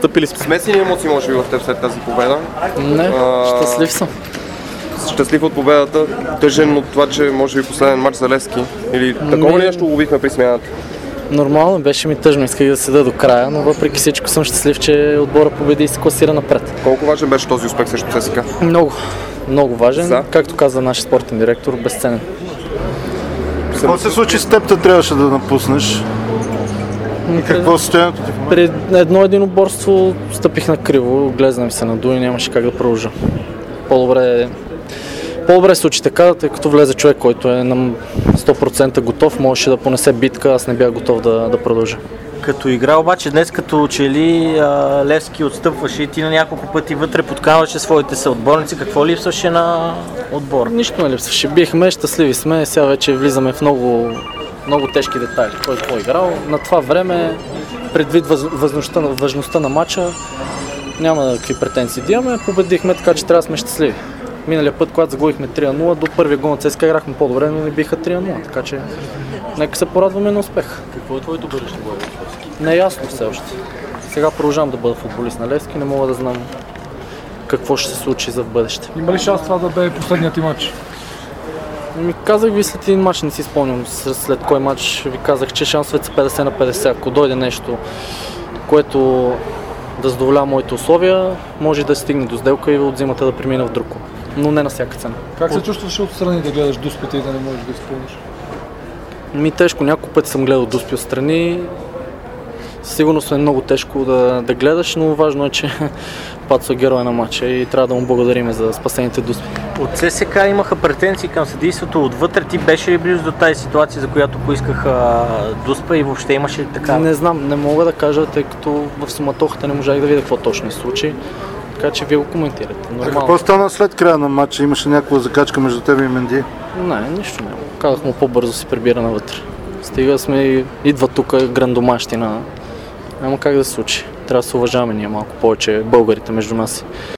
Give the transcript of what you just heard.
Стъпили сме. Смесени емоции може би в теб след тази победа? Не, щастлив съм. Щастлив от победата, тъжен от това, че може би последен матч за Левски? Или такова ли нещо ловихме при смяната? Нормално, беше ми тъжно, исках да седа до края, но въпреки всичко съм щастлив, че отбора победи и се класира напред. Колко важен беше този успех срещу ЦСКА? Много важен. За? Както каза нашия спортен директор, безценен. Какво се случи с теб, да напуснеш? И какво състоянието ти в момента? При едно единоборство стъпих на криво, глезнам се на дуи и нямаше как да продължа. По-добре се случи така, тъй като влезе човек, който е на 100% готов, можеше да понесе битка, аз не бях готов да продължа. Като игра обаче днес като че ли Левски отстъпваше и ти на няколко пъти вътре подканваше своите съотборници. Какво липсваше на отбор? Нищо не липсваше. Бихме, щастливи сме, сега вече влизаме в много тежки детайли. Кой какво играл. На това време, предвид важността на матча, няма какви претенции да имаме. Победихме, така че трябва да сме щастливи. Миналия път, когато загубихме 3-0, до първия гол на ЦСКА играхме по-добре, но не биха 3-0, така че нека се порадваме на успех. Какво е твоето бъдеще, Левски? Не е ясно все още. Сега продължавам да бъда футболист на Левски, не мога да знам какво ще се случи за в бъдеще. Има ли шанс това да бе последният ти матч? Казах ви след един матч, не си спомням след кой матч, ви казах, че шансовете са 50 на 50. Ако дойде нещо, което да задоволява моите условия, може да стигне до сделка и от зимата да премина в друг клуб. Но не на всяка цена. Как се чувстваш отстрани да гледаш дуспите и да не можеш да изпълниш? Тежко, няколко пъти съм гледал дуспи отстрани. Сигурно е много тежко да гледаш, но важно е, че Пацо е герой на матча и трябва да му благодарим за спасените дуспи. От ЦСКА имаха претенции към съдийството отвътре. Ти беше ли близо до тази ситуация, за която поискаха дуспа и въобще имаше ли така? Не знам, не мога да кажа, тъй като в суматохата не можах да видя какво точно се случи. Така че вие го коментирате. Нормално. Какво стана след края на матча? Имаше някаква закачка между теб и Менди? Не, нищо няма. Казах му по-бързо си прибира навътре. Стига сме, идва тук грандомащина. Няма как да се случи. Трябва да се уважаваме ние малко повече българите между нас.